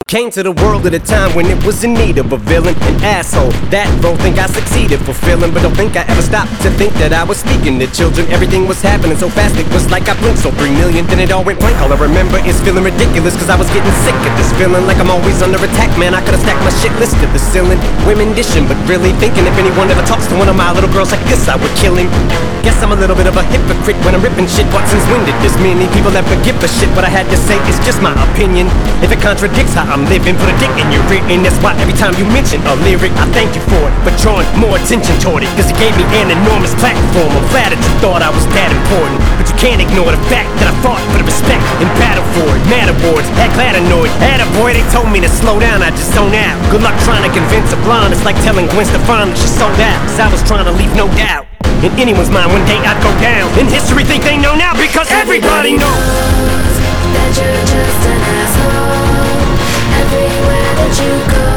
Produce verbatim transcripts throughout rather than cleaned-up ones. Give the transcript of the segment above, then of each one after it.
Came to the world at a time when it was in need of a villain, an asshole. That role think I succeeded fulfilling, but don't think I ever stopped to think that I was speaking to children. Everything was happening so fast, it was like I blinked. So three million, then it all went blank. All I remember is feeling ridiculous, cause I was getting sick of this feeling like I'm always under attack. Man, I could've stacked my shit list to the ceiling. Women dishing, but really thinking if anyone ever talks to one of my little girls like this, I would kill him. Guess I'm a little bit of a hypocrite when I'm ripping shit. What, since when did this many people ever give a shit? What I had to say is just my opinion. If it contradicts how I'm living, put a dick in your written. That's why every time you mention a lyric, I thank you for it, but drawing more attention toward it, cause it gave me an enormous platform. I'm flattered you thought I was that important, but you can't ignore the fact that I fought for the respect and battle for it. Mad awards, act glad annoyed. Attaboy, they told me to slow down, I just zone out. Good luck trying to convince a blonde. It's like telling Gwen Stefani that she sold out, cause I was trying to leave no doubt in anyone's mind one day I'd go down. In history think they know now because everybody knows that you're just an asshole. Everywhere that you go,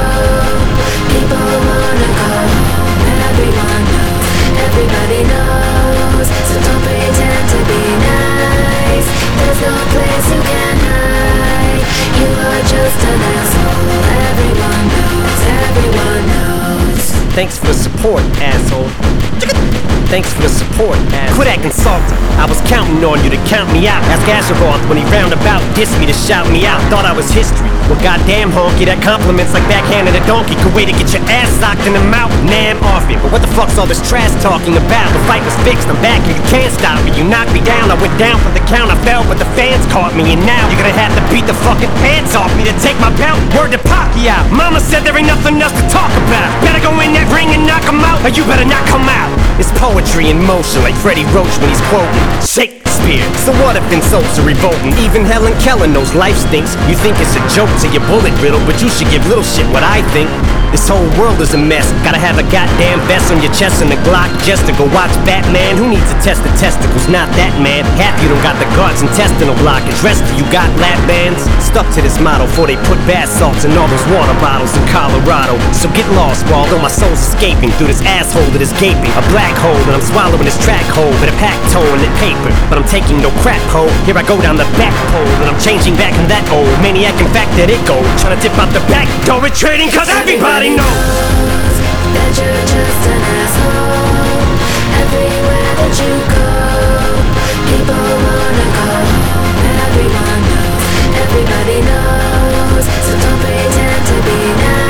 people wanna go. Everyone knows, everybody knows. So don't pretend to be nice. There's no place you can hide. You are just an asshole. Everyone knows, everyone knows. Thanks for the support, asshole. Thanks for the support, asshole. Quit acting salty. I was counting on you to count me out. Ask Azeroth when he roundabout dissed me to shout me out. Thought I was history. Well, goddamn honky, that compliments like backhanded a donkey. Could wait to get your ass socked in the mouth. Nah, I'm off it. But what the fuck's all this trash talking about? The fight was fixed, I'm back and you can't stop me. You knocked me down, I went down for the count. I fell, but the fans caught me. And now you're gonna have to beat the fucking pants off me to take my belt. Word to Pacquiao. Mama said there ain't nothing else to talk about. Better go in that ring and knock him out, or you better not come out. It's poetry in motion, like Freddie Roach when he's quoting Shakespeare. So what if insults are revolting? Even Helen Keller knows life stinks. You think it's a joke to your bullet riddle, but you should give little shit what I think. This whole world is a mess. Gotta have a goddamn vest on your chest and a Glock just to go watch Batman. Who needs to test the testicles? Not that man. Half you don't got the guards intestinal blockage. Rest of you got lap bands. Stuck to this motto before they put bath salts in all those water bottles in Colorado. So get lost, while although my soul's escaping through this asshole that is gaping. A black hole and I'm swallowing this track hole with a pack toe in the paper. But I'm taking no crap hole. Here I go down the back pole and I'm changing back in that old maniac. In fact that it go trying to dip out the back door retreating, cause everybody knows that you're just an asshole. Everywhere that you go, people wanna go. Everyone knows, everybody knows. So don't pretend to be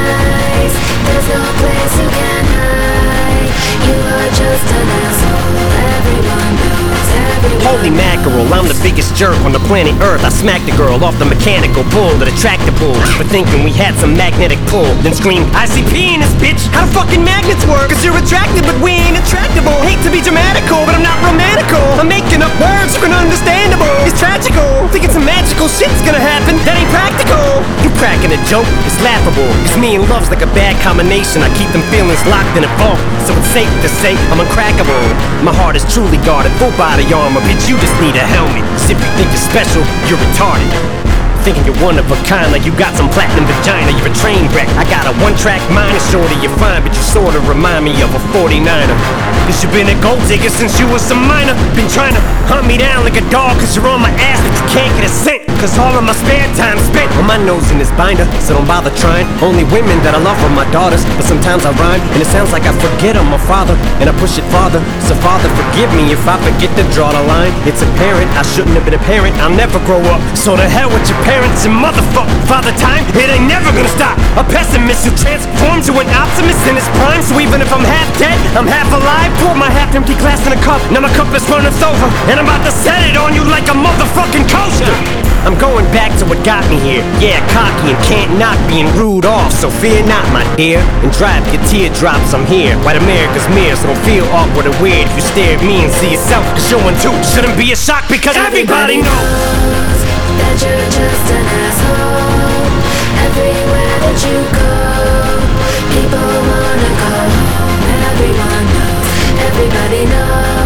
nice. There's no place you can hide. You are just an asshole. Everyone knows, everyone Holy mackerel, I'm the biggest jerk on the planet Earth. I smacked a girl off the mechanical bull that attracted bull for thinking we had some magnetic pull. Then screamed, I C P in this bitch. How do fucking magnets work? Cause you're attracted but we ain't attractable. Hate to be dramatical, but I'm not romantical. I'm making up words so understandable. It's tragical, thinking some magical shit's gonna happen. That ain't practical. You cracking a joke, it's laughable. Cause me and love's like a bad combination. I keep them feelings locked in a vault, so it's safe to say I'm uncrackable. My heart is truly guarded, full body armor. Bitch, you just need a helmet. Cause if you think you're special, you're retarded. Thinking you're one of a kind, like you got some platinum vagina. You're a train wreck. I got a one-track mind, and shorty you're fine, but you sorta remind me of a forty-niner. Cause you been a gold digger since you was a minor. Been trying to hunt me down like a dog, cause you're on my ass, but you can't get a scent. Cause all of my spare time spent on my nose in this binder, so don't bother trying. Only women that I love are my daughters, but sometimes I rhyme, and it sounds like I forget I'm a father, and I push it farther. So father, forgive me if I forget to draw the line. It's apparent I shouldn't have been a parent. I'll never grow up, so to hell with your parents and motherfuck father time. It ain't never gonna stop. A pessimist who transforms to an optimist in his prime. So even if I'm half dead, I'm half alive. Pour my half-empty glass in a cup, now my cup is runneth over, and I'm about to set it on you like a motherfucking coaster. I'm going back to what got me here. Yeah, cocky and can't knock being rude off. So fear not, my dear, and drive your teardrops. I'm here, white America's mirror, so don't feel awkward or weird if you stare at me and see yourself. Cause your one too shouldn't be a shock, because everybody knows that you're just an asshole. Everywhere that you go, people wanna go. Everyone knows, everybody knows.